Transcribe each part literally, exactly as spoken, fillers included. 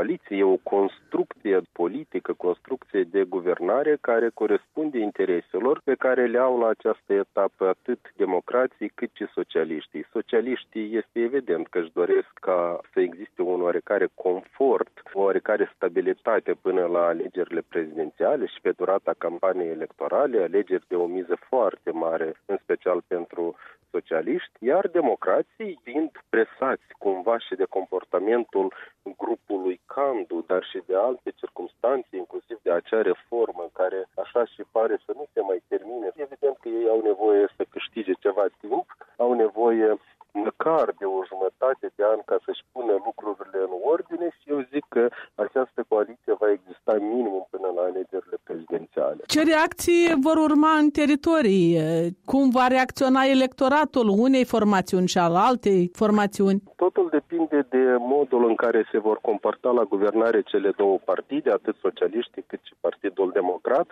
coaliție e o construcție politică, construcție de guvernare care corespunde intereselor pe care le au la această etapă atât democrații cât și socialiștii. Socialiștii este evident că își doresc ca să existe un oarecare confort, o oarecare stabilitate până la alegerile prezidențiale și pe durata campaniei electorale, alegeri de o miză foarte mare, în special pentru socialiști, iar democrații, fiind presați cumva și de comportamentul grupului Candu, dar și de alte circumstanțe, inclusiv de acea reformă care așa și pare să nu se mai termine, evident că ei au nevoie să câștige ceva timp, au nevoie măcar de o jumătate de an ca să-și pună lucrurile în ordine și eu zic că această coaliție va exista minimum până la alegerile prezidențiale. Ce reacții vor urma în teritorii? Cum va reacționa electoratul unei formațiuni și al altei formațiuni? Totul depinde de modul în care se vor comporta la guvernare cele două partide, atât socialiștii cât și Partidul Democrat.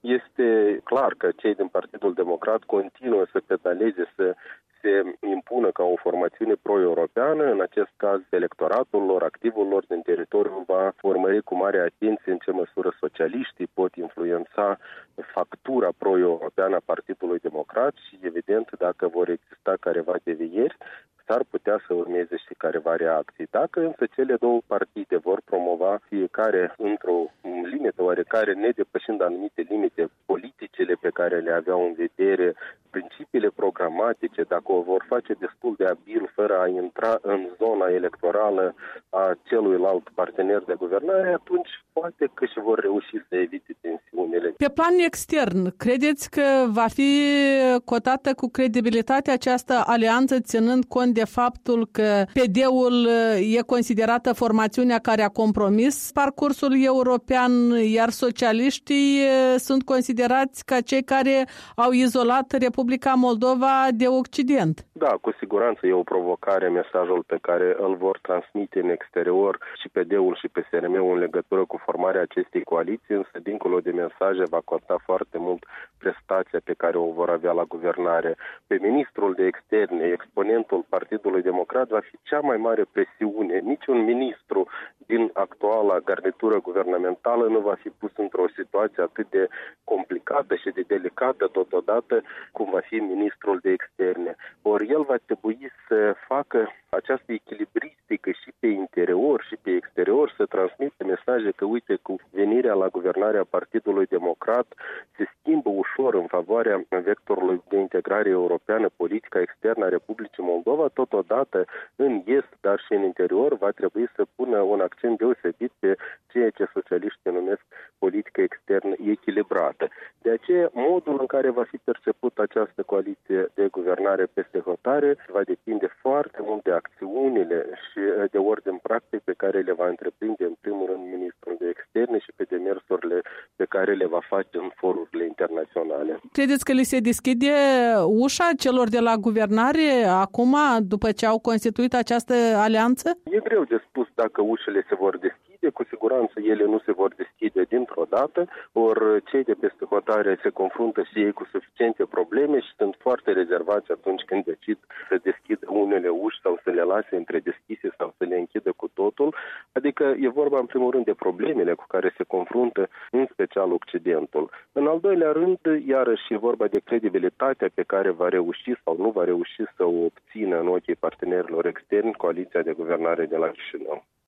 Este clar că cei din Partidul Democrat continuă să pedaleze, să se impună ca o formațiune pro-europeană. În acest caz, electoratul lor, activul lor din teritoriu va urmări cu mare atenție în ce măsură socialiștii pot influența factura pro-europeană a Partidului Democrat și, evident, dacă vor exista careva devieri, s-ar putea să urmeze și careva reacții. Dacă însă cele două partide vor promova fiecare într-o limită oarecare, nedepășind anumite limite politicele pe care le aveau în vedere, principiile programatice, dacă o vor face destul de abil fără a intra în zona electorală a celuilalt partener de guvernare, atunci poate că și vor reuși să evite tensiunile. Pe plan extern, credeți că va fi cotată cu credibilitate această alianță, ținând cont de faptul că P D-ul e considerată formațiunea care a compromis parcursul european, iar socialiștii sunt considerați ca cei care au izolat Republica Moldova de Occident? Da, cu siguranță e o provocare mesajul pe care îl vor transmite în exterior și P D-ul și P S R M-ul în legătură cu formarea acestei coaliții, însă dincolo de mesaje va conta foarte mult prestația pe care o vor avea la guvernare. Pe ministrul de externe, exponentul Partidului Democrat, va fi cea mai mare presiune. Niciun ministru din actuala garnitură guvernamentală nu va fi pus într-o situație atât de complicată și de delicată totodată cum va fi ministrul de externe. Ori el va trebui să facă această echilibristică și pe interior și pe exterior, să transmită mesaje că, uite, cu venirea la guvernarea Partidului Democrat se schimbă ușor în favoarea vectorului de integrare europeană, politica externă a Republicii Moldova, totodată în est, dar și în interior, va trebui să pună un accent deosebit pe ceea ce socialiștii numesc politică externă echilibrată. De aceea, modul în care va fi perceput această coaliție de guvernare peste hotare va depinde foarte mult de acțiunile și de ordin practic pe care le va întreprinde în primul rând ministrul de externe și pe demersurile pe care le va face în forurile internaționale. Credeți că li se deschide ușa celor de la guvernare acum, după ce au constituit această alianță? E greu de spus dacă ușile se vor deschide. Cu siguranță ele nu se vor deschide dintr-o dată, ori cei de peste hotare se confruntă și ei cu suficiente probleme și sunt foarte rezervați atunci când decid să deschidă unele uși sau să le lase între deschise sau să le închidă cu totul. Adică e vorba în primul rând de problemele cu care se confruntă în special Occidentul. În al doilea rând, iarăși e vorba de credibilitatea pe care va reuși sau nu va reuși să o obțină în ochii partenerilor externi coaliția de guvernare de la Chișinău.